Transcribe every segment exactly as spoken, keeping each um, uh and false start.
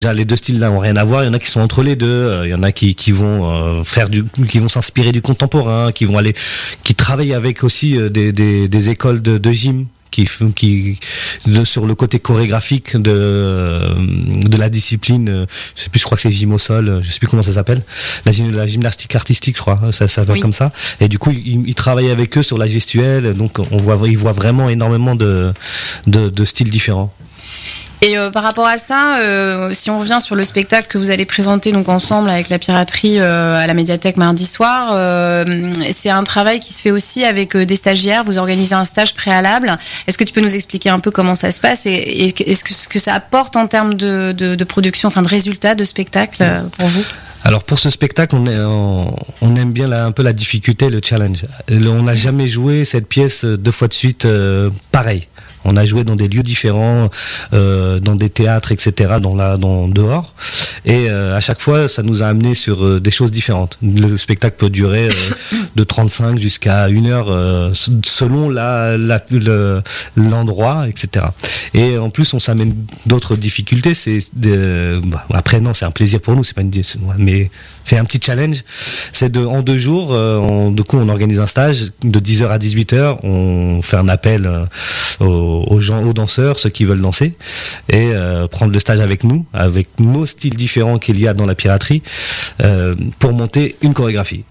Déjà, les deux styles-là ont rien à voir. Il y en a qui sont entre les deux. Il y en a qui, qui vont euh, faire du, qui vont s'inspirer du contemporain, qui vont aller, qui travaillent avec aussi euh, des, des, des écoles de, de gym, qui, qui, de, sur le côté chorégraphique de, de la discipline. Je sais plus, je crois que c'est gym au sol. Je sais plus comment ça s'appelle. La, la gymnastique artistique, je crois. Ça, ça s'appelle oui. comme ça. Et du coup, ils, ils travaillent avec eux sur la gestuelle. Donc, on voit, ils voient vraiment énormément de, de, de styles différents. Et euh, par rapport à ça, euh, si on revient sur le spectacle que vous allez présenter donc ensemble avec la piraterie euh, à la médiathèque mardi soir, euh, c'est un travail qui se fait aussi avec euh, des stagiaires. Vous organisez un stage préalable. Est-ce que tu peux nous expliquer un peu comment ça se passe et, et est-ce que ce que ça apporte en termes de, de, de production, enfin de résultats de spectacle euh, pour vous ? Alors pour ce spectacle, on, est, on, on aime bien la, un peu la difficulté, le challenge. Le, on n'a jamais joué cette pièce deux fois de suite euh, pareil. On a joué dans des lieux différents, euh, dans des théâtres, et cetera, dans la, dans dehors. Et euh, à chaque fois, ça nous a amené sur euh, des choses différentes. Le spectacle peut durer euh, de trente-cinq jusqu'à une heure, euh, selon la, la, le, l'endroit, et cetera. Et en plus, on s'amène d'autres difficultés. C'est de, bah, après non, c'est un plaisir pour nous. C'est pas une, mais c'est un petit challenge. C'est de en deux jours. Euh, on, du coup, on organise un stage de dix heures à dix-huit heures. On fait un appel euh, aux aux gens, aux danseurs, ceux qui veulent danser, et euh, prendre le stage avec nous, avec nos styles différents qu'il y a dans la piraterie, euh, pour monter une chorégraphie.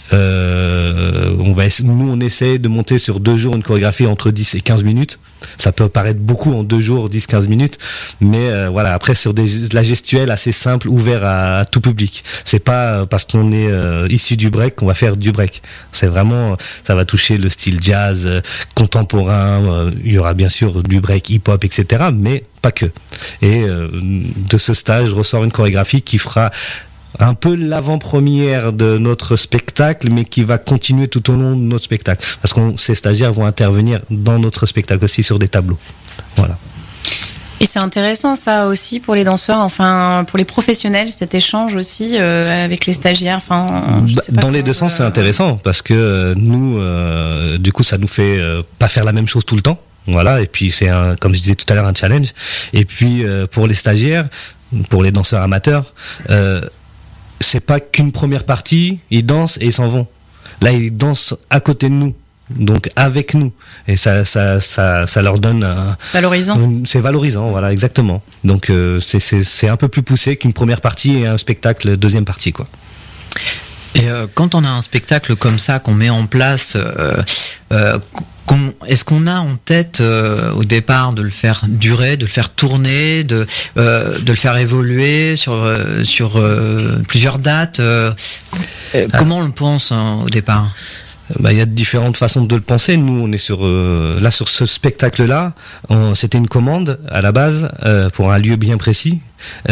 Euh, on va, nous on essaie de monter sur deux jours une chorégraphie entre dix et quinze minutes. Ça peut paraître beaucoup en deux jours, dix à quinze minutes, mais euh, voilà, après sur des, la gestuelle assez simple, ouvert à, à tout public. C'est pas parce qu'on est euh, issu du break qu'on va faire du break. C'est vraiment, ça va toucher le style jazz, euh, contemporain, euh, il y aura bien sûr du break hip-hop, et cetera, mais pas que. Et euh, de ce stage ressort une chorégraphie qui fera un peu l'avant-première de notre spectacle, mais qui va continuer tout au long de notre spectacle. Parce que ces stagiaires vont intervenir dans notre spectacle aussi sur des tableaux. Voilà. Et c'est intéressant ça aussi pour les danseurs, enfin pour les professionnels, cet échange aussi euh, avec les stagiaires. Enfin, je sais pas dans les deux sens, euh... c'est intéressant parce que euh, nous, euh, du coup, ça nous fait euh, pas faire la même chose tout le temps. Voilà. Et puis c'est un, comme je disais tout à l'heure, un challenge. Et puis euh, pour les stagiaires, pour les danseurs amateurs. Euh, c'est pas qu'une première partie, ils dansent et ils s'en vont. Là, ils dansent à côté de nous, donc avec nous, et ça, ça, ça, ça leur donne un valorisant. Un, c'est valorisant, voilà, exactement. Donc euh, c'est, c'est, c'est un peu plus poussé qu'une première partie et un spectacle deuxième partie, quoi. Et euh, quand on a un spectacle comme ça qu'on met en place, euh, euh, qu'on, est-ce qu'on a en tête euh, au départ de le faire durer, de le faire tourner, de, euh, de le faire évoluer sur, euh, sur euh, plusieurs dates euh, euh, ah. Comment on le pense hein, au départ ? Bah, il y a différentes façons de le penser. Nous, on est sur euh, là sur ce spectacle-là. On, c'était une commande à la base euh, pour un lieu bien précis.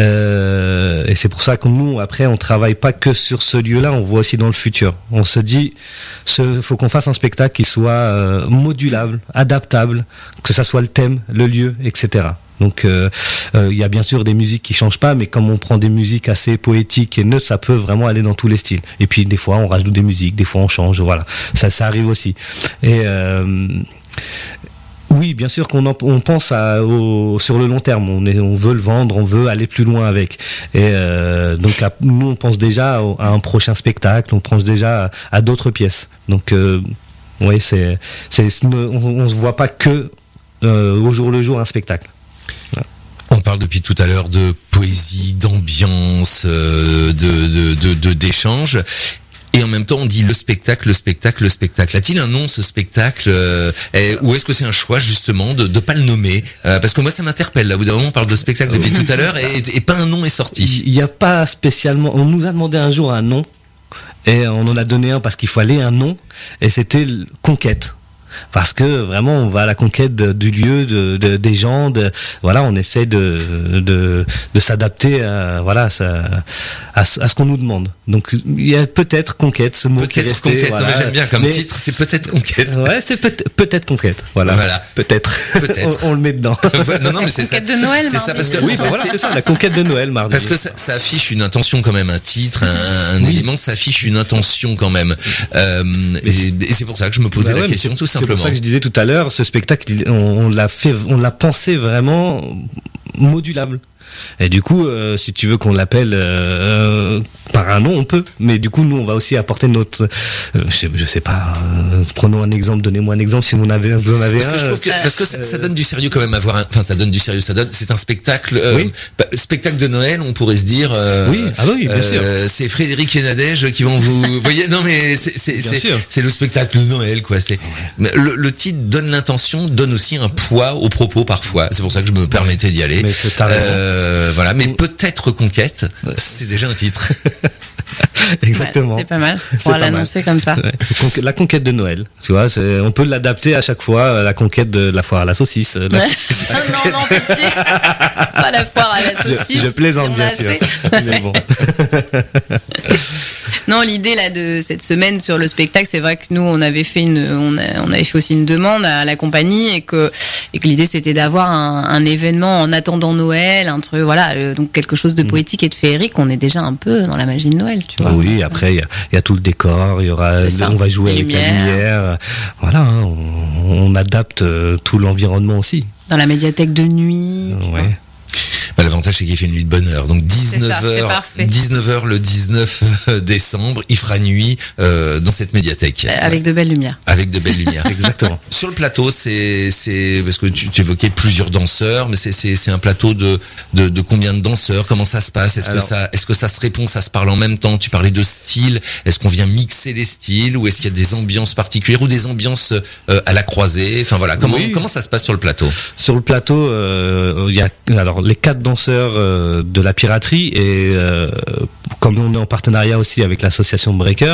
Euh, et c'est pour ça que nous, après, on travaille pas que sur ce lieu-là. On voit aussi dans le futur. On se dit, ce, faut qu'on fasse un spectacle qui soit euh, modulable, adaptable, que ça soit le thème, le lieu, et cetera. Donc il euh, euh, y a bien sûr des musiques qui changent pas, mais comme on prend des musiques assez poétiques et neutres, ça peut vraiment aller dans tous les styles. Et puis des fois on rajoute des musiques, des fois on change, voilà, ça ça arrive aussi. Et euh, oui, bien sûr qu'on en, on pense à, au, sur le long terme, on, est, on veut le vendre, on veut aller plus loin avec. Et euh, donc à, nous on pense déjà à un prochain spectacle, on pense déjà à, à d'autres pièces. Donc euh, oui, c'est, c'est, on, on se voit pas que euh, au jour le jour un spectacle. On parle depuis tout à l'heure de poésie, d'ambiance, euh, de, de, de, de, d'échange. Et en même temps, on dit le spectacle, le spectacle, le spectacle. A-t-il un nom, ce spectacle euh, et, ou est-ce que c'est un choix, justement, de ne pas le nommer euh, parce que moi, ça m'interpelle. Là, au bout d'un moment, on parle de spectacle depuis tout à l'heure et, et pas un nom est sorti. Il n'y a pas spécialement... On nous a demandé un jour un nom et on en a donné un parce qu'il fallait un nom et c'était Conquête. Parce que vraiment on va à la conquête de, du lieu, de, de, des gens, de, voilà, on essaie de, de, de s'adapter à, voilà, à, à, à ce qu'on nous demande. Donc il y a peut-être conquête, ce mot peut-être qui est resté. Conquête, voilà. Non, mais j'aime bien comme mais, titre, c'est peut-être conquête. Ouais, c'est peut- peut-être conquête. Voilà, voilà. peut-être. peut-être. on, on le met dedans. non, non, mais c'est conquête ça. de Noël, c'est mardi. ça parce que oui, en fait, voilà, c'est... c'est ça, la conquête de Noël, mardi. Parce que ça, ça affiche une intention quand même, un titre, un, un oui. élément, ça affiche une intention quand même. Euh, et, c'est... et c'est pour ça que je me posais bah la ouais, question, tout simplement. C'est pour ça que je disais tout à l'heure, ce spectacle, on, on l'a fait, on l'a pensé vraiment modulable. Et du coup, euh, si tu veux qu'on l'appelle euh, par un nom, on peut. Mais du coup, nous, on va aussi apporter notre, euh, je, sais, je sais pas. Euh, prenons un exemple. Donnez-moi un exemple si vous en avez, vous en avez parce un. Que je trouve que, parce que ça, ça donne du sérieux quand même à voir. Un, enfin, ça donne du sérieux. Ça donne. C'est un spectacle. Euh, oui. bah, spectacle de Noël, on pourrait se dire. Euh, oui. Ah oui, bien euh, sûr. C'est Frédéric et Nadège qui vont vous. voyez. Non mais c'est c'est c'est, c'est le spectacle de Noël quoi. C'est ouais. le, le titre donne l'intention, donne aussi un poids aux propos parfois. C'est pour ça que je me permettais d'y aller. Mais euh, voilà. Mais peut-être Conquête, c'est déjà un titre. Exactement. Ouais, c'est pas mal. On va l'annoncer comme ça. Ouais. La conquête de Noël, tu vois, c'est, on peut l'adapter à chaque fois. La conquête de la foire à la saucisse. La... Ouais. non, non, pitié. Pas la foire à la saucisse. Je, je plaisante bien sûr. Mais bon. Non, l'idée là de cette semaine sur le spectacle, c'est vrai que nous on avait fait une, on, a, on avait fait aussi une demande à la compagnie et que et que l'idée c'était d'avoir un, un événement en attendant Noël, un truc, voilà, euh, donc quelque chose de poétique et de féerique. On est déjà un peu dans la magie de Noël, tu vois. Oui, après il y, y a tout le décor, il y aura, on va jouer avec la lumière, voilà, hein, on, on adapte euh, tout l'environnement aussi. Dans la médiathèque de nuit. Ouais. Bah, l'avantage c'est qu'il fait une nuit de bonne heure. Donc dix-neuf heures, dix-neuf heures le dix-neuf décembre, il fera nuit euh, dans cette médiathèque. Avec de belles lumières. Avec de belles lumières. Exactement. Sur le plateau, c'est c'est parce que tu, tu évoquais plusieurs danseurs, mais c'est c'est c'est un plateau de de, de combien de danseurs? Comment ça se passe? Est-ce Alors, que ça est-ce que ça se répond, ça se parle en même temps? Tu parlais de style. Est-ce qu'on vient mixer les styles ou est-ce qu'il y a des ambiances particulières ou des ambiances euh, à la croisée? Enfin voilà, comment oui. comment ça se passe sur le plateau? Sur le plateau, euh, il y a alors les quatre danseurs euh, de la piraterie et euh, comme on est en partenariat aussi avec l'association Breaker,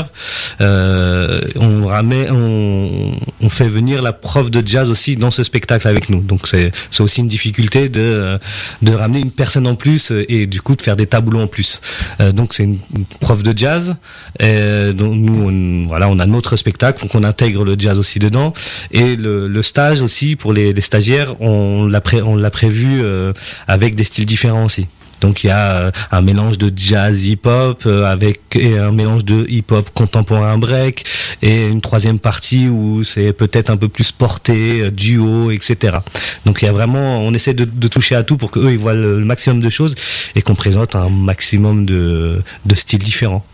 euh, on ramène, on, on fait venir la prof de jazz aussi dans ce spectacle avec nous. Donc c'est c'est aussi une difficulté de de ramener une personne en plus et du coup de faire des tableaux en plus. Euh, donc c'est une, une prof de jazz. Et donc nous on, voilà on a notre spectacle donc on intègre le jazz aussi dedans et le, le stage aussi pour les, les stagiaires on l'a pré, on l'a prévu euh, avec des styles différents aussi. Donc il y a un mélange de jazz hip-hop avec et un mélange de hip-hop contemporain break et une troisième partie où c'est peut-être un peu plus porté, duo, et cetera. Donc il y a vraiment, on essaie de, de toucher à tout pour qu'eux ils voient le, le maximum de choses et qu'on présente un maximum de, de styles différents.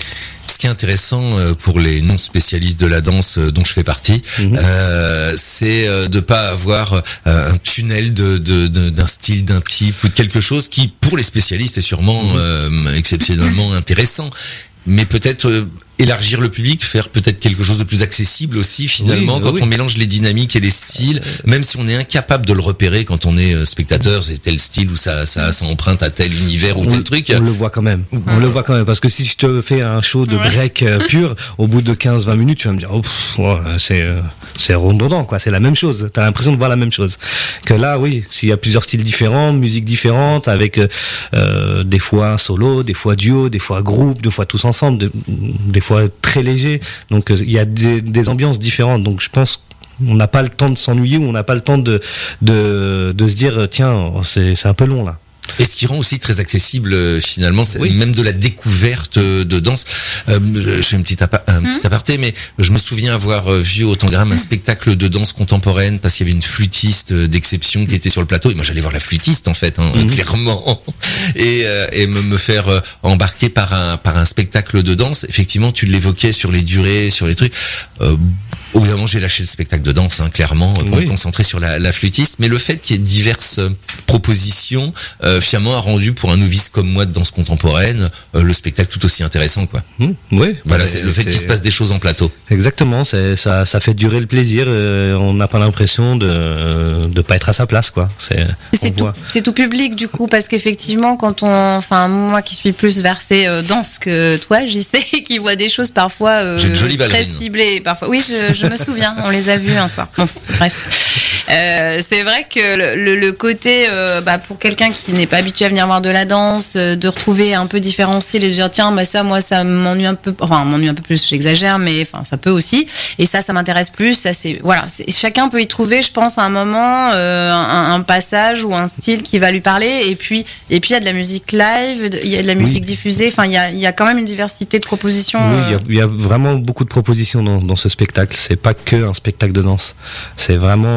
Ce qui est intéressant pour les non spécialistes de la danse dont je fais partie, mmh. euh, c'est de pas avoir un tunnel de, de, de d'un style, d'un type ou de quelque chose qui, pour les spécialistes, est sûrement mmh. euh, exceptionnellement intéressant. Mais peut-être euh, élargir le public, faire peut-être quelque chose de plus accessible aussi finalement oui, quand oui. on mélange les dynamiques et les styles, même si on est incapable de le repérer quand on est spectateur, c'est tel style ou ça ça, ça emprunte à tel univers ou on, tel truc. On le voit quand même. On le voit quand même parce que si je te fais un show de break ouais. pur, au bout de quinze vingt minutes, tu vas me dire oh, pff, oh c'est c'est redondant quoi, c'est la même chose. T'as l'impression de voir la même chose. Que là oui, s'il y a plusieurs styles différents, musiques différentes avec euh, des fois un solo, des fois duo, des fois groupe, des fois tous ensemble, des, des fois très léger, donc il y a des, des ambiances différentes, donc je pense qu'on n'a pas le temps de s'ennuyer ou on n'a pas le temps de, de, de se dire tiens c'est, c'est un peu long là. Et ce qui rend aussi très accessible euh, finalement, c'est oui. même de la découverte de danse. Euh, je fais une petite apa- un petit mmh. aparté, mais je me souviens avoir vu au Tangram un spectacle de danse contemporaine parce qu'il y avait une flûtiste d'exception qui était sur le plateau. Et moi, j'allais voir la flûtiste en fait, hein, mmh. clairement, et, euh, et me, me faire embarquer par un par un spectacle de danse. Effectivement, tu l'évoquais sur les durées, sur les trucs. Euh, Au bout d'un moment, j'ai lâché le spectacle de danse, hein, clairement, pour oui. me concentrer sur la, la flûtiste. Mais le fait qu'il y ait diverses propositions, euh, finalement, a rendu pour un novice comme moi de danse contemporaine euh, le spectacle tout aussi intéressant, quoi. Mmh, oui. Voilà, c'est le fait c'est... qu'il se passe des choses en plateau. Exactement, c'est ça, ça fait durer le plaisir. Euh, on n'a pas l'impression de de pas être à sa place, quoi. C'est c'est tout, c'est tout public du coup, parce qu'effectivement, quand on, enfin moi qui suis plus versée euh, danse que toi, j'y sais, qui voit des choses parfois euh, J'ai de jolies très ciblées, parfois. Oui, je, je Je me souviens, on les a vus un soir. Bon, bref. Euh, c'est vrai que le, le, le côté, euh, bah, pour quelqu'un qui n'est pas habitué à venir voir de la danse, euh, de retrouver un peu différents styles et de dire tiens, bah ça, moi, ça m'ennuie un peu. Enfin, m'ennuie un peu plus, j'exagère, mais enfin, ça peut aussi. Et ça, ça m'intéresse plus. Ça, c'est voilà. C'est, chacun peut y trouver, je pense, à un moment, euh, un, un passage ou un style qui va lui parler. Et puis, et puis, il y a de la musique live, il y a de la musique oui. diffusée. Enfin, il y a, il y a quand même une diversité de propositions. Oui, il y a, il y a vraiment beaucoup de propositions dans, dans ce spectacle. C'est pas que un spectacle de danse. C'est vraiment euh,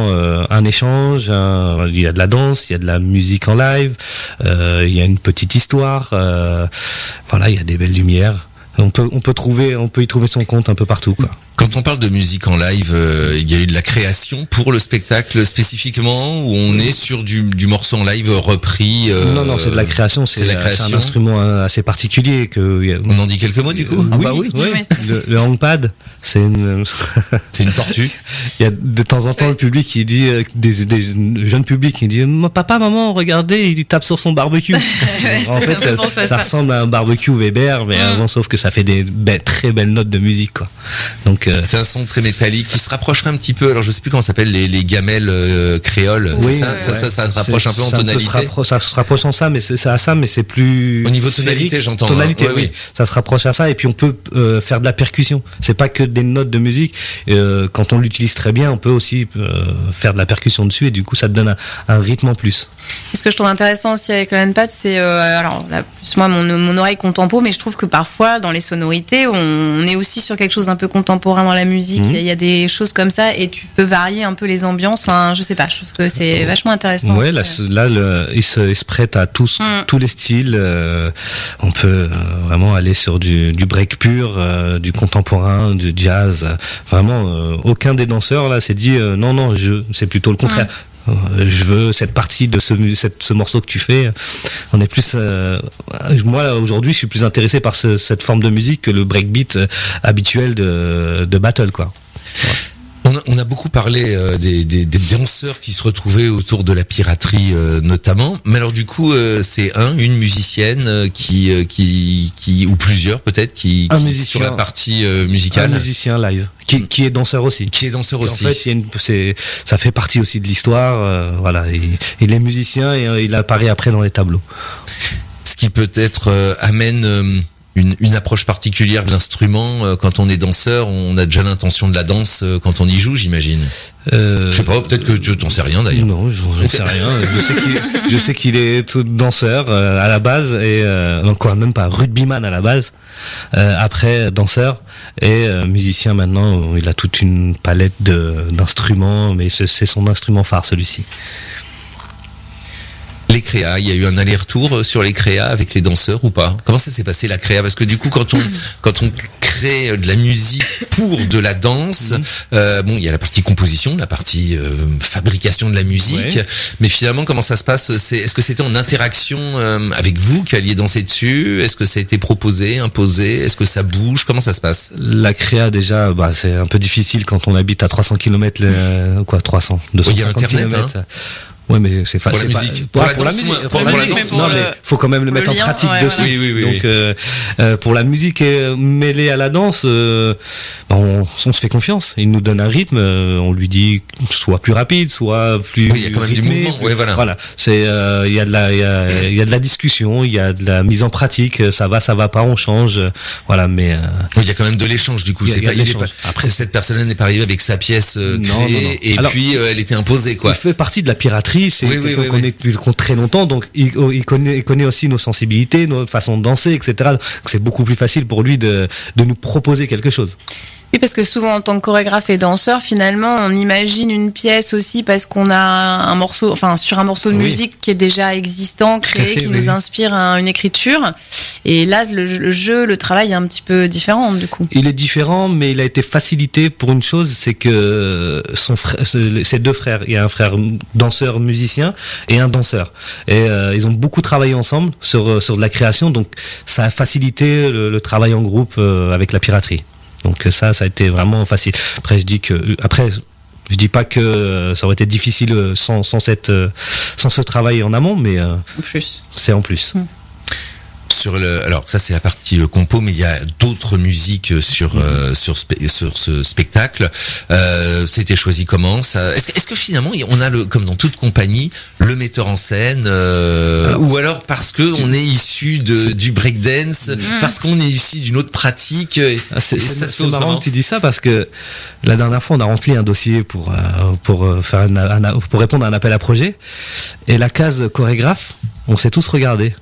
euh, un échange, un, il y a de la danse, il y a de la musique en live, euh, il y a une petite histoire, euh, voilà, il y a des belles lumières. On peut, on peut trouver, on peut y trouver son compte un peu partout, quoi. Quand on parle de musique en live, euh, il y a eu de la création pour le spectacle spécifiquement, où on est sur du, du morceau en live repris. Euh, non, non, c'est de la création. C'est, c'est, la création. C'est un instrument assez particulier que. On en dit quelques mots du coup. Euh, ah oui, bah oui. oui. oui. Le, le handpad, c'est une. c'est une tortue. Il y a de temps en temps le public qui dit, des, des jeunes publics qui dit, papa, maman, regardez, il tape sur son barbecue. En fait, ça, ça, ça ressemble à un barbecue Weber, mais mm. avant, sauf que ça fait des be- très belles notes de musique, quoi. Donc. Euh, c'est un son très métallique qui se rapprocherait un petit peu. Alors je sais plus comment ça s'appelle les, les gamelles euh, créoles. Oui, c'est ça, ouais, ça, ça, ça, ça se rapproche un peu en tonalité. Se rappro- ça se rapproche en ça, mais c'est, c'est à ça, mais c'est plus. Au niveau de tonalité, j'entends. Tonalité, hein. ouais, oui. oui. Ça se rapproche à ça, et puis on peut euh, faire de la percussion. C'est pas que des notes de musique. Euh, quand on l'utilise très bien, on peut aussi euh, faire de la percussion dessus, et du coup, ça te donne un, un rythme en plus. Ce que je trouve intéressant aussi avec le handpad, c'est euh, alors là, plus moi mon, mon oreille contempo, mais je trouve que parfois dans les sonorités, on est aussi sur quelque chose d'un peu contemporain dans la musique. Il mmh. y a des choses comme ça, et tu peux varier un peu les ambiances. Enfin, je sais pas, je trouve que c'est vachement intéressant. Ouais, là, là le, il, se, il se prête à tous, mmh. tous les styles. Euh, on peut euh, vraiment aller sur du, du break pur, euh, du contemporain, du jazz. Vraiment, euh, aucun des danseurs là s'est dit euh, non, non, je, c'est plutôt le contraire. Mmh. Je veux cette partie de ce, cette, ce morceau que tu fais. On est plus, euh, moi aujourd'hui, je suis plus intéressé par ce, cette forme de musique que le breakbeat euh, habituel de, de battle, quoi. Ouais. On a, on a beaucoup parlé euh, des, des, des danseurs qui se retrouvaient autour de la piraterie euh, notamment. Mais alors du coup, euh, c'est un, une musicienne euh, qui, euh, qui, qui, ou plusieurs peut-être, qui, un qui musicien, sur la partie euh, musicale. Un musicien live, qui, qui est danseur aussi. Qui est danseur et aussi. En fait, il y a une, c'est, ça fait partie aussi de l'histoire. Euh, voilà, il, il est musicien et euh, il apparaît après dans les tableaux. Ce qui peut-être euh, amène euh, Une, une approche particulière de l'instrument. Euh, quand on est danseur, on a déjà l'intention de la danse euh, quand on y joue, j'imagine. Euh, je sais pas, peut-être que tu t'en sais rien d'ailleurs. Non, je n'en sais rien. Je sais qu'il, je sais qu'il est tout danseur euh, à la base, et euh, encore même pas rugbyman à la base. Euh, après danseur et euh, musicien maintenant. Il a toute une palette de, d'instruments, mais c'est, c'est son instrument phare, celui-ci. Les créas, il y a eu un aller-retour sur les créas avec les danseurs ou pas? Comment ça s'est passé la créa? Parce que du coup, quand on quand on crée de la musique pour de la danse, mmh. euh, bon, il y a la partie composition, la partie euh, fabrication de la musique, ouais. mais finalement, comment ça se passe? C'est, est-ce que c'était en interaction euh, avec vous qui alliez danser dessus? Est-ce que ça a été proposé, imposé? Est-ce que ça bouge? Comment ça se passe? La créa, déjà, bah, c'est un peu difficile quand on habite à trois cents kilomètres, euh, quoi, trois cents, deux cent cinquante kilomètres. Hein. Ouais, mais c'est facile. Pour la musique. Pour, pour, pour la musique. Pour, pour la musique. Non, mais faut quand même le mettre le lien, en pratique ouais, dessus. Oui, oui, oui. Donc, oui. Euh, euh, pour la musique et mêlée à la danse, euh, on, on se fait confiance. Il nous donne un rythme. Euh, on lui dit soit plus rapide, soit plus. Oui, il y a quand même rythmé, du mouvement. Oui, voilà. Voilà. C'est, il euh, y a de la, il y a, il y a de la discussion, il y a de la mise en pratique. Ça va, ça va pas, on change. Voilà, mais. Euh, oui, il y a quand même de l'échange du coup. C'est pas, il est pas. Après, cette personne-là n'est pas arrivée avec sa pièce euh, créée non, non, non. et Alors, puis euh, elle était imposée, quoi. Il fait partie de la piraterie. C'est oui, oui, oui, qu'on est depuis très longtemps, donc il, il, connaît, il connaît aussi nos sensibilités, nos façons de danser, et cetera. Donc c'est beaucoup plus facile pour lui de, de nous proposer quelque chose. Oui, parce que souvent en tant que chorégraphe et danseur, finalement, on imagine une pièce aussi parce qu'on a un morceau, enfin sur un morceau de oui. musique qui est déjà existant, créé, fait, qui oui. nous inspire un, une écriture. Et là, le, le jeu, le travail est un petit peu différent du coup. Il est différent, mais il a été facilité pour une chose, c'est que son frère, ses deux frères, il y a un frère danseur musicien et un danseur, et euh, ils ont beaucoup travaillé ensemble sur sur de la création, donc ça a facilité le, le travail en groupe euh, avec la piraterie. Donc ça, ça a été vraiment facile. Après, je dis que après, je dis pas que ça aurait été difficile sans sans cette sans ce travail en amont, mais euh, en plus, c'est en plus. Mmh. Sur le, alors ça c'est la partie euh, compo, mais il y a d'autres musiques sur mmh. euh, sur, spe, sur ce spectacle. Euh, c'était choisi comment ça? Est-ce que, est-ce que finalement on a le, comme dans toute compagnie, le metteur en scène, euh, alors, ou alors parce que on est issu de du breakdance, mmh. parce qu'on est issu d'une autre pratique. Et, ah, c'est, et c'est, ça c'est se fait marrant que tu dis ça parce que la dernière fois on a rempli un dossier pour euh, pour faire un, un, pour répondre à un appel à projet, et la case chorégraphe, on s'est tous regardés.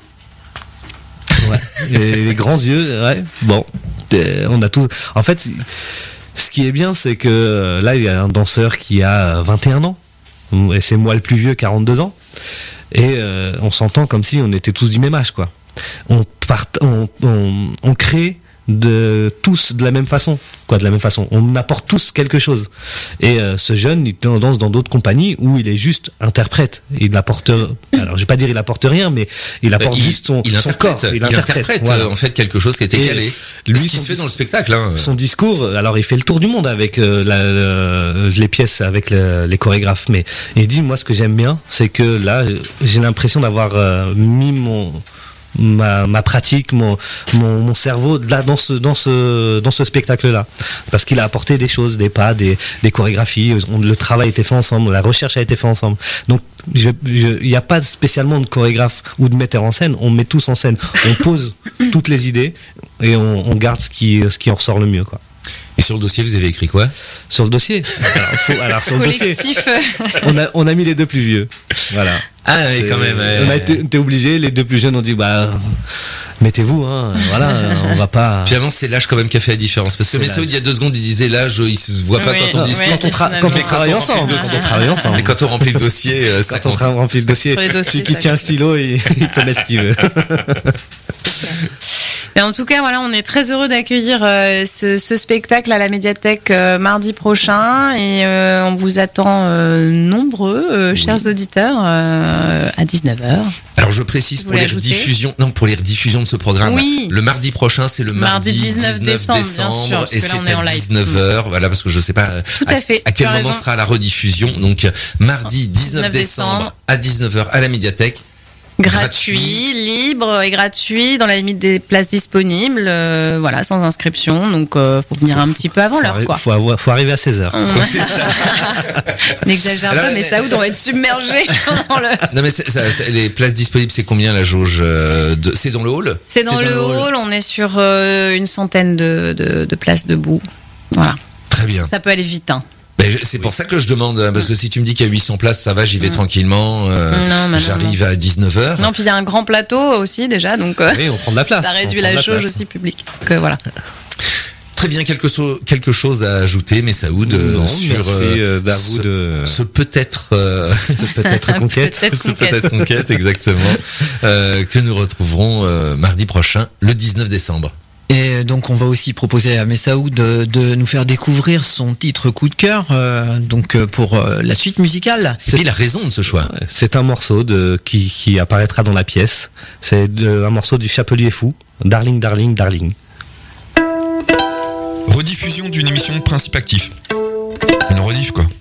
Ouais. Et les grands yeux, ouais. Bon, on a tout. En fait, ce qui est bien, c'est que là, il y a un danseur qui a vingt et un ans. et c'est moi le plus vieux, quarante-deux ans, et euh, on s'entend comme si on était tous du même âge, quoi. On, part, on, on, on crée de tous de la même façon, quoi, de la même façon. On apporte tous quelque chose. Et euh, ce jeune, il danse dans d'autres compagnies où il est juste interprète. Il apporte, alors je vais pas dire il apporte rien, mais il apporte il, juste son, il son interprète, corps. Il, il interprète, interprète voilà. En fait quelque chose qui était et calé. Lui, ce qui se fait dans le spectacle. Hein. Son discours, alors il fait le tour du monde avec euh, la, la, les pièces, avec le, les chorégraphes. Mais il dit, moi, ce que j'aime bien, c'est que là, j'ai l'impression d'avoir euh, mis mon Ma, ma pratique, mon, mon, mon cerveau là dans ce dans ce dans ce spectacle-là, parce qu'il a apporté des choses, des pas, des, des chorégraphies. On, le travail a été fait ensemble, la recherche a été fait ensemble. Donc il n'y a pas spécialement de chorégraphe ou de metteur en scène. On met tous en scène, on pose toutes les idées et on, on garde ce qui ce qui en ressort le mieux, quoi. Et sur le dossier, vous avez écrit quoi? Sur le dossier, alors, faut, alors sur le dossier, on a on a mis les deux plus vieux. Voilà. Ah oui, quand même. On a été, été obligé, les deux plus jeunes ont dit bah mettez-vous, hein, voilà, on va pas. Finalement, c'est l'âge quand même qui a fait la différence, parce que Messaoud, il y a deux secondes, il disait l'âge, il se voit pas oui, quand on discute. Oui, quand on, tra- quand on travaille ensemble, quand on travaille ensemble. Et quand on remplit le dossier, euh, ça quand compte. on remplit le dossier, celui qui tient un stylo, il, il peut mettre ce qu'il veut. Mais en tout cas, voilà, on est très heureux d'accueillir euh, ce, ce spectacle à la médiathèque euh, mardi prochain et euh, on vous attend euh, nombreux, euh, oui. chers auditeurs, euh, à dix-neuf heures. Alors je précise pour les rediffusions, non pour les rediffusions de ce programme. Oui. Le mardi prochain, c'est le mardi, mardi dix-neuf décembre, décembre bien sûr, et c'est à dix-neuf heures. Voilà, parce que je sais pas Tout à, fait, à, à quel moment raison. sera la rediffusion. Donc mardi dix-neuf décembre à dix-neuf heures à la médiathèque. Gratuit, gratuit, libre et gratuit dans la limite des places disponibles, euh, voilà, sans inscription. Donc, euh, faut venir un petit peu avant l'heure, quoi. Faut, avoir, faut arriver à seize heures. N'exagère pas, mais Saoud, on va être submergé pendant le. Non, mais c'est, ça, c'est, les places disponibles, c'est combien la jauge de... C'est dans le hall? C'est dans, c'est dans le, le hall. hall. On est sur euh, une centaine de, de, de places debout. Voilà. Très bien. Ça peut aller vite, hein. C'est pour ça que je demande, parce que si tu me dis qu'il y a huit cents places, ça va, j'y vais mmh. tranquillement, euh, non, j'arrive non, non. à dix-neuf heures. Non, puis il y a un grand plateau aussi déjà, donc euh, oui, on prend de la place. Ça réduit la, la jauge aussi publique. Donc, euh, voilà. Très bien, quelque, so- quelque chose à ajouter, Messaoud, non, sur merci, euh, ce, de... ce peut-être, euh, ce peut-être conquête, peut-être ce peut-être conquête, exactement, euh, que nous retrouverons euh, mardi prochain, le dix-neuf décembre. Et donc on va aussi proposer à Messaoud de, de nous faire découvrir son titre coup de cœur, euh, donc pour euh, la suite musicale. Et puis la raison de ce choix. C'est un morceau de qui, qui apparaîtra dans la pièce. C'est de, un morceau du Chapelier Fou, Darling, Darling, Darling. Rediffusion d'une émission de Principe Actif. Une rediff quoi.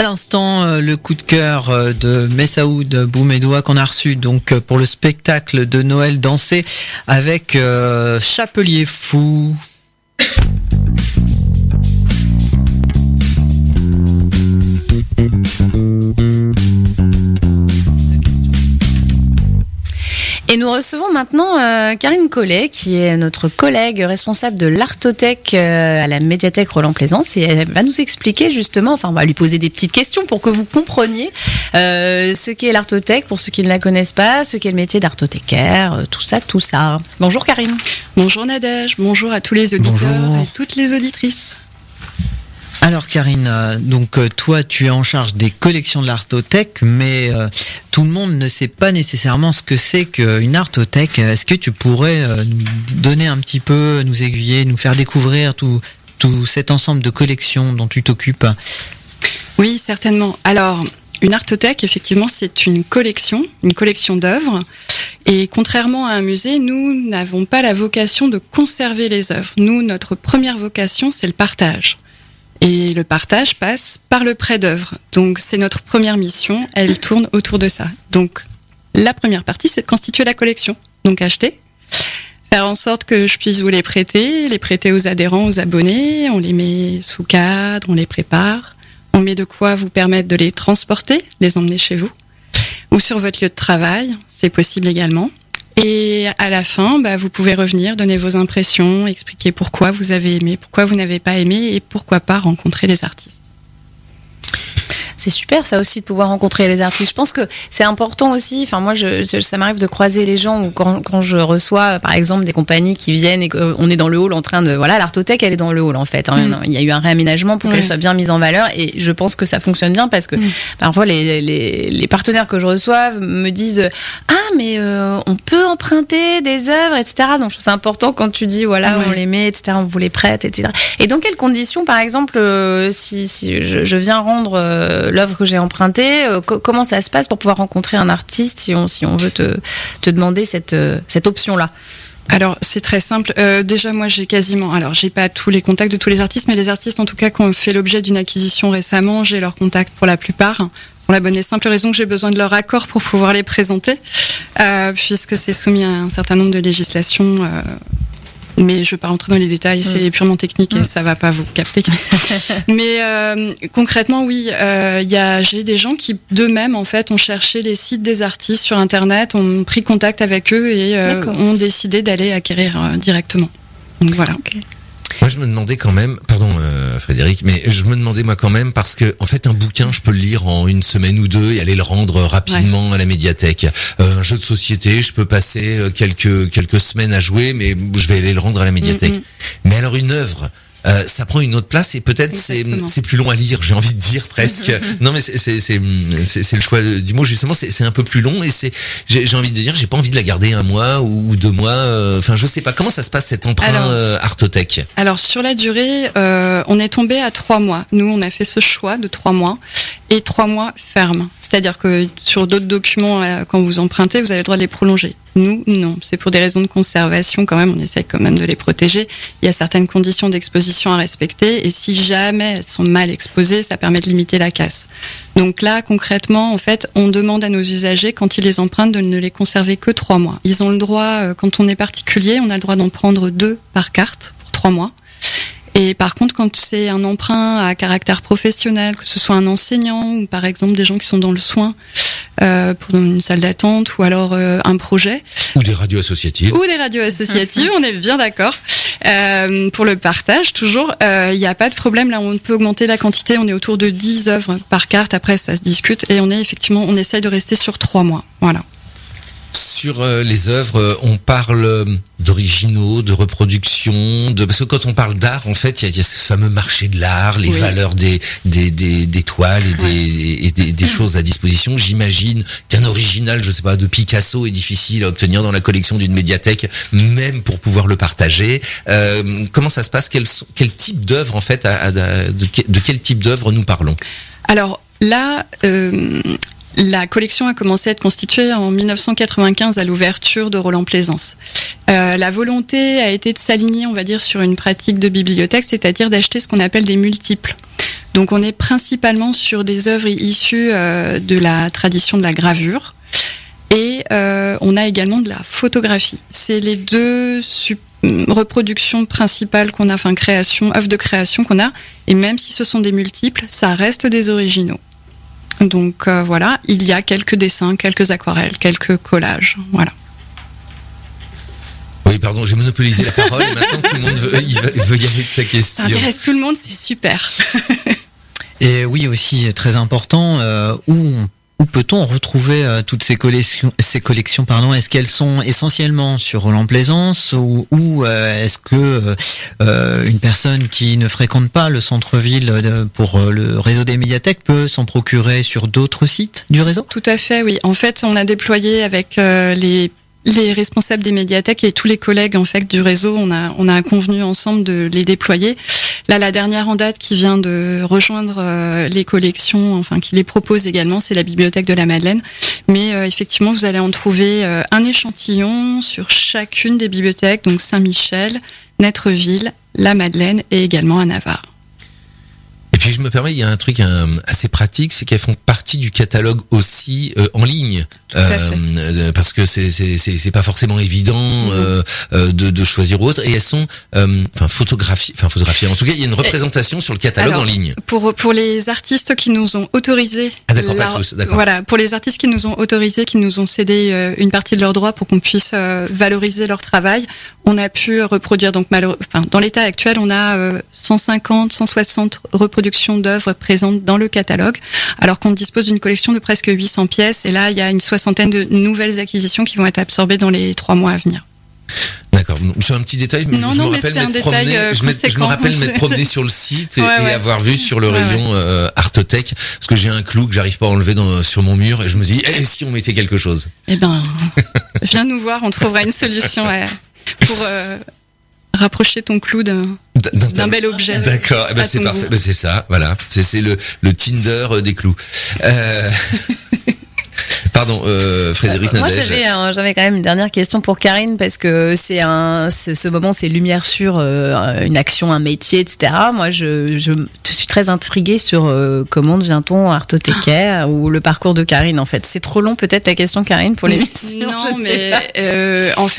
l'instant, euh, le coup de cœur euh, de Messaoud Boumedoua qu'on a reçu donc euh, pour le spectacle de Noël dansé avec euh, Chapelier Fou. Et nous recevons maintenant euh, Karine Collet, qui est notre collègue responsable de l'Artothèque euh, à la médiathèque Roland-Plaisance, et elle va nous expliquer justement, enfin on va lui poser des petites questions pour que vous compreniez euh, ce qu'est l'Artothèque, pour ceux qui ne la connaissent pas, ce qu'est le métier d'arthothécaire, euh, tout ça, tout ça. Bonjour Karine. Bonjour Nadège, bonjour à tous les auditeurs Bonjour. et toutes les auditrices. Alors Karine, euh, donc euh, toi tu es en charge des collections de l'Artothèque, mais euh, tout le monde ne sait pas nécessairement ce que c'est qu'une Artothèque. Est-ce que tu pourrais euh, nous donner un petit peu, nous aiguiller, nous faire découvrir tout, tout cet ensemble de collections dont tu t'occupes? Oui, certainement. Alors, une Artothèque, effectivement, c'est une collection, une collection d'œuvres. Et contrairement à un musée, nous n'avons pas la vocation de conserver les œuvres. Nous, notre première vocation, c'est le partage. Et le partage passe par le prêt d'œuvres. Donc, c'est notre première mission. Elle tourne autour de ça. Donc, la première partie, c'est de constituer la collection. Donc, acheter. Faire en sorte que je puisse vous les prêter, les prêter aux adhérents, aux abonnés. On les met sous cadre, on les prépare. On met de quoi vous permettre de les transporter, les emmener chez vous. Ou sur votre lieu de travail, c'est possible également. Et à la fin, bah, vous pouvez revenir, donner vos impressions, expliquer pourquoi vous avez aimé, pourquoi vous n'avez pas aimé et pourquoi pas rencontrer les artistes. C'est super ça aussi de pouvoir rencontrer les artistes. Je pense que c'est important aussi. Enfin moi, je, je, ça m'arrive de croiser les gens ou quand, quand je reçois, par exemple, des compagnies qui viennent et qu'on est dans le hall en train de voilà, l'Artothèque, elle est dans le hall en fait. Hein. Mm. Il y a eu un réaménagement pour qu'elle ouais. soit bien mise en valeur et je pense que ça fonctionne bien parce que mm. parfois les, les, les partenaires que je reçois me disent ah mais euh, on peut emprunter des œuvres, et cetera. Donc c'est important quand tu dis voilà ouais. on les met, et cetera. On vous les prête, et cetera. Et dans quelles conditions, par exemple, euh, si, si je, je viens rendre euh, l'œuvre que j'ai empruntée, euh, co- comment ça se passe pour pouvoir rencontrer un artiste si on, si on veut te, te demander cette, euh, cette option-là? Alors c'est très simple. Euh, déjà moi j'ai quasiment, alors j'ai pas tous les contacts de tous les artistes, mais les artistes en tout cas qui ont fait l'objet d'une acquisition récemment, j'ai leurs contacts pour la plupart. Pour la bonne et simple raison que j'ai besoin de leur accord pour pouvoir les présenter, euh, puisque c'est soumis à un certain nombre de législations. Euh, mais je ne vais pas rentrer dans les détails, c'est mmh. purement technique et mmh. ça ne va pas vous capter. Mais euh, concrètement, oui, euh, y a, j'ai des gens qui, d'eux-mêmes, en fait, ont cherché les sites des artistes sur Internet, ont pris contact avec eux et euh, ont décidé d'aller acquérir euh, directement. Donc voilà. Okay. Moi, je me demandais quand même, pardon euh, Frédéric, mais je me demandais moi quand même parce que en fait un bouquin, je peux le lire en une semaine ou deux et aller le rendre rapidement ouais. à la médiathèque. Euh, un jeu de société, je peux passer quelques quelques semaines à jouer, mais je vais aller le rendre à la médiathèque. Mm-hmm. Mais alors une œuvre. Euh, ça prend une autre place et peut-être c'est, c'est plus long à lire, j'ai envie de dire presque. Non mais c'est, c'est, c'est, c'est, c'est le choix du mot justement, c'est, c'est un peu plus long et c'est, j'ai, j'ai envie de dire, j'ai pas envie de la garder un mois ou deux mois. Enfin, euh, je sais pas comment ça se passe cet emprunt alors, euh, Artothèque. Alors sur la durée, euh, on est tombé à trois mois. Nous, on a fait ce choix de trois mois et trois mois fermes. C'est-à-dire que sur d'autres documents, euh, quand vous empruntez, vous avez le droit de les prolonger. Nous, non. C'est pour des raisons de conservation quand même. On essaie quand même de les protéger. Il y a certaines conditions d'exposition à respecter. Et si jamais elles sont mal exposées, ça permet de limiter la casse. Donc là, concrètement, en fait, on demande à nos usagers, quand ils les empruntent, de ne les conserver que trois mois. Ils ont le droit, quand on est particulier, on a le droit d'en prendre deux par carte pour trois mois. Et par contre, quand c'est un emprunt à caractère professionnel, que ce soit un enseignant ou par exemple des gens qui sont dans le soin euh, pour une salle d'attente ou alors euh, un projet. Ou des radios associatives. Ou des radios associatives, on est bien d'accord. Euh, pour le partage, toujours, il euh, n'y a pas de problème. Là, on peut augmenter la quantité. On est autour de dix œuvres par carte. Après, ça se discute. Et on est effectivement, on essaye de rester sur trois mois. Voilà. Sur euh, les œuvres, on parle euh, d'originaux, de reproduction, de parce que quand on parle d'art, en fait, il y, y a ce fameux marché de l'art, les oui. valeurs des des des, des toiles et des ouais. et des, des choses à disposition. J'imagine qu'un original, je sais pas, de Picasso est difficile à obtenir dans la collection d'une médiathèque, même pour pouvoir le partager. Euh, comment ça se passe? Quel quel type d'œuvre en fait, à, à, de, de quel type d'œuvre nous parlons? Alors là. Euh... La collection a commencé à être constituée en dix-neuf cent quatre-vingt-quinze à l'ouverture de Roland-Plaisance. Euh, la volonté a été de s'aligner, on va dire, sur une pratique de bibliothèque, c'est-à-dire d'acheter ce qu'on appelle des multiples. Donc on est principalement sur des œuvres issues euh, de la tradition de la gravure. Et euh, on a également de la photographie. C'est les deux sup- reproductions principales qu'on a, enfin création, œuvres de création qu'on a. Et même si ce sont des multiples, ça reste des originaux. Donc euh, voilà, il y a quelques dessins, quelques aquarelles, quelques collages. Voilà. Oui, pardon, j'ai monopolisé la parole et maintenant tout le monde veut, il veut, veut y aller de sa question. Ça intéresse tout le monde, c'est super. Et oui, aussi très important, euh, où on Où peut-on retrouver euh, toutes ces collections, ces collections pardon, est-ce qu'elles sont essentiellement sur Roland-Plaisance ou, ou euh, est-ce que euh, une personne qui ne fréquente pas le centre-ville de, pour le réseau des médiathèques peut s'en procurer sur d'autres sites du réseau ? Tout à fait, oui. En fait, on a déployé avec euh, les les responsables des médiathèques et tous les collègues en fait du réseau, on a on a convenu ensemble de les déployer. Là, la dernière en date qui vient de rejoindre euh, les collections, enfin qui les propose également, c'est la Bibliothèque de la Madeleine. Mais euh, effectivement, vous allez en trouver euh, un échantillon sur chacune des bibliothèques, donc Saint-Michel, Netreville, la Madeleine et également à Navarre. Et puis je me permets, il y a un truc un, assez pratique, c'est qu'elles font partie du catalogue aussi euh, en ligne, euh, euh, parce que c'est c'est c'est c'est pas forcément évident mmh. euh, euh, de de choisir autre. Et elles sont euh, enfin photographiées, enfin photographiées. En tout cas, il y a une représentation et, sur le catalogue alors, en ligne. Pour pour les artistes qui nous ont autorisé, ah d'accord, la, pas tous, d'accord. Voilà, pour les artistes qui nous ont autorisé, qui nous ont cédé euh, une partie de leurs droits pour qu'on puisse euh, valoriser leur travail, on a pu reproduire donc malheureux, enfin dans l'état actuel, on a euh, cent cinquante, cent soixante reproductions d'œuvres présentes dans le catalogue, alors qu'on dispose d'une collection de presque huit cents pièces. Et là, il y a une soixantaine de nouvelles acquisitions qui vont être absorbées dans les trois mois à venir. D'accord. C'est un petit détail, mais non, je, non, me rappelle mais m'être promené, euh, je, je me rappelle m'être promené sur le site et, ouais, et ouais. avoir vu sur le ouais, rayon ouais. euh, Artothèque, parce que j'ai un clou que j'arrive pas à enlever dans, sur mon mur et je me dis, eh, si on mettait quelque chose. Eh ben, viens nous voir, on trouvera une solution ouais, pour euh, rapprocher ton clou d'un, d'un, d'un bel objet. D'accord, eh ben c'est parfait, ben c'est ça, voilà, c'est c'est le le Tinder des clous. Euh... Pardon, euh, Frédéric euh, Nadège. Moi, j'avais, un, j'avais quand même une dernière question pour Karine, parce que c'est un, c'est, ce moment, c'est lumière sur euh, une action, un métier, et cetera. Moi, je, je, je suis très intriguée sur euh, comment devient-on artothécaire, ah. ou le parcours de Karine, en fait. C'est trop long, peut-être, ta question, Karine, pour l'émission. Non, mais euh, en fait,